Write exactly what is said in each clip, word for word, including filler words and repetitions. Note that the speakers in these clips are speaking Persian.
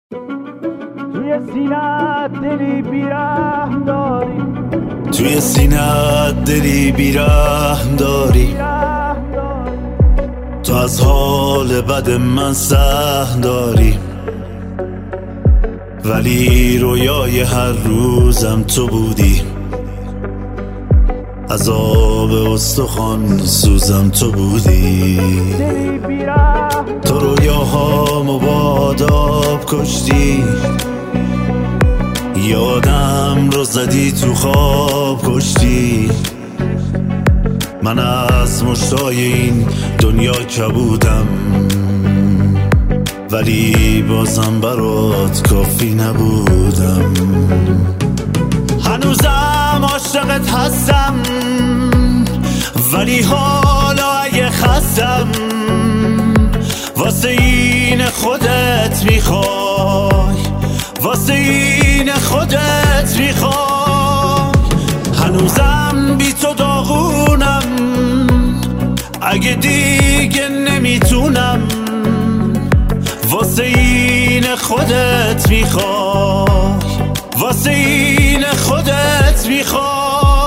توی سینه دلی بیرحم داری، توی سینه دلی بیرحم داری، تو از حال بد من سهم داری، ولی رویای هر روزم تو بودی، عذاب استخوان سوزم تو بودی. تو رویاهامو باد آب کشتی، یادم رو زدی تو خواب کشتی، من از مشتای این دنیا کبودم، ولی بازم برات کافی نبودم. هنوزم عاشقت هستم، ولی حالا اگه خستم، واسه این خودت میخوای، واسه این خودت میخوای. هنوزم بی تو داغونم، اگه دیگه نمیتونم، واسه این خودت میخوای، واسه این خودت میخوای.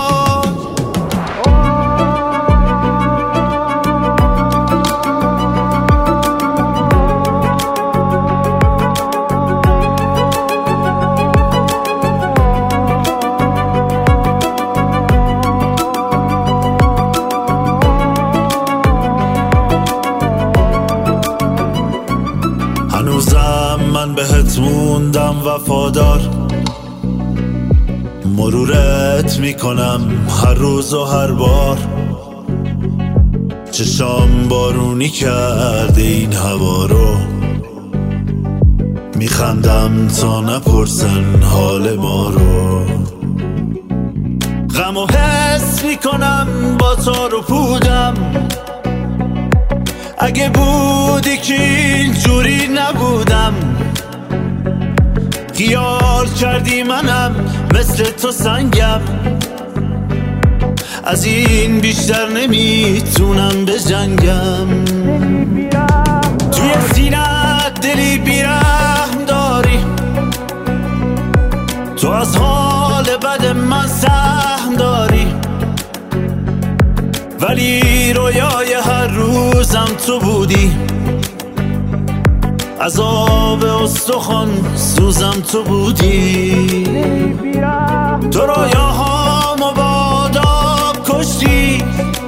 هنوزم من بهت موندم وفادار، مرورت میکنم هر روز و هر بار، چشام بارونی کرده این هوا رو، میخندم تا نپرسن حال ما رو. غم و حس میکنم با تار و پودم، اگه بودی که اینجوری نبودم، خیال کردی منم مثل تو سنگم، از این بیشتر نمیتونم بجنگم. توی سینه دلی بیرحم داری، تو از حال بد من سهم داری، ولی رویای هر روزم تو بودی، عذاب استخوان سوزم تو بودی. تو رویاهامو باد آب کشتی،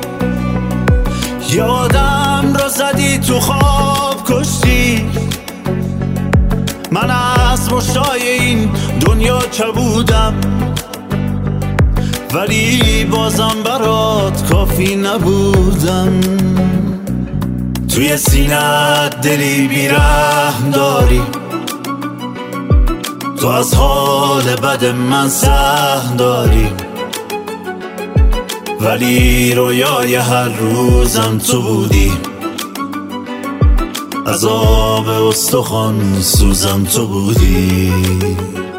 یادم رو زدی تو خواب کشتی، من از مشتای این دنیا کبودم، ولی بازم برات کافی نبودم. توی سینه دلی بیرحم داری، تو از حال بد من سهم داری، ولی رویای هر روزم تو بودی، عذاب استخوان سوزم تو بودی.